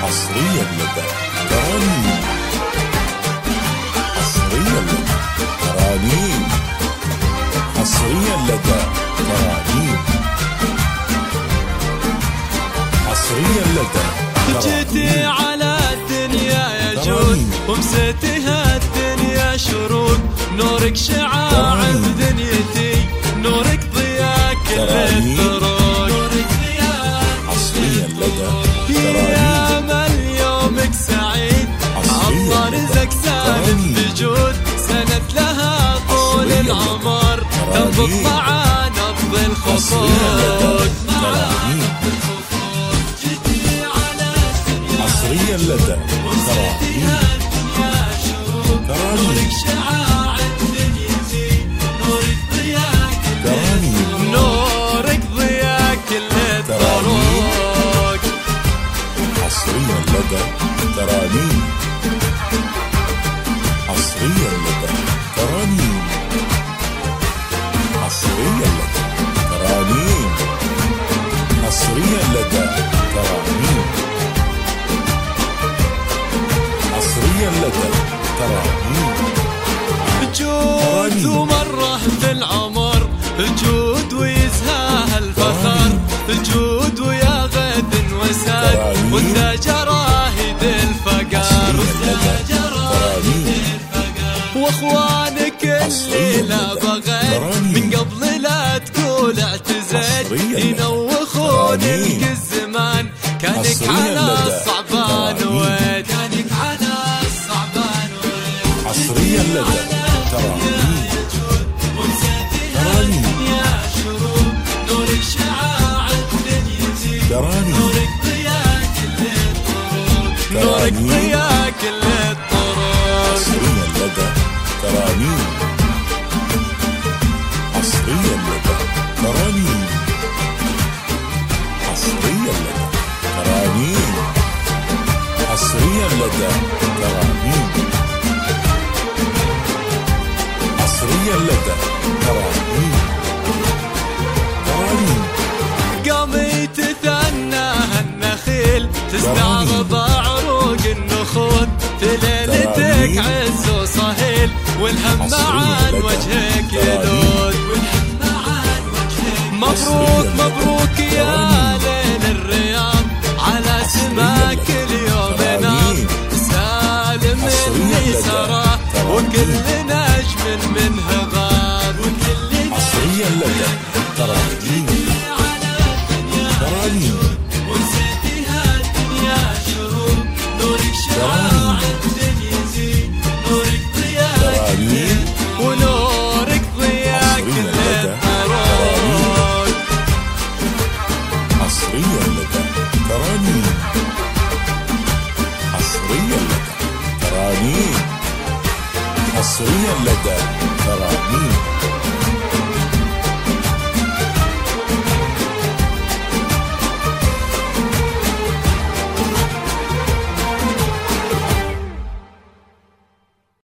حصريا لدى ترانيم. حصريا لدى ترانيم. حصريا لدى ترانيم. حصريا لدى جيتي على الدنيا يا جود ومسيتها الدنيا شروق، نورك شعاع بدنيتي، نورك ضياء كل الطرق، نورك ضياء. حصريا لدى يا من يومك سعيد، الله رزق سالم بجود، سنت لها طول العمر، تنبض مع نبض الخطوط. حصريا لدى ترانيم. نورك شعاع دنيتي، نورك ضياء ترانيم. نورك ضياء كل الطرق. حصريا لدى ترانيم. حصريا لدى ترانيم. حصريا لدى ترانيم. حصريا لدى ترانيم. حصريا لدى ترانيم. جود ومره في العمر، جود ويزهاها الفخر، جود ويا غد وساد، وانت جراهد الفقر، واخوانك اللي لا بغيت من قبل لا تقول اعتزيت، ينوخونك الزمان، كانك على الصعبان ويد، كانك على الصعبان ويد. حصريا لدى ترانيم. ترانيم. يا شروق نورك شعاع دنيتي، نورك ضياء كل الطرق، نورك ضياء كل الطرق. حصريا لدى ترانيم. حصريا لدى ترانيم. حصريا لدى ترانيم. حصريا لدى ترانيم. حصريا لدى ترانيم. ترانيم. قامي تثناها النخيل، تستعرض عروق النخول، في ليلتك عز وصهيل، والهم عن وجهك يذود، والهم عن وجهك. مبروك مبروك يا ليل الرياض، على سماك اليوم نام، سالم اللي سرى، وكل نجم منه غاب، وكل حصريا لدى ترانيم. ترانيم. ونسيتها الدنيا شروق، نورك شعاع دنيتي، نورك ضياء كل، ونورك ضياء كل الطرق. حصريا لدى ترانيم. حصريا لدى ترانيم. حصريا لدى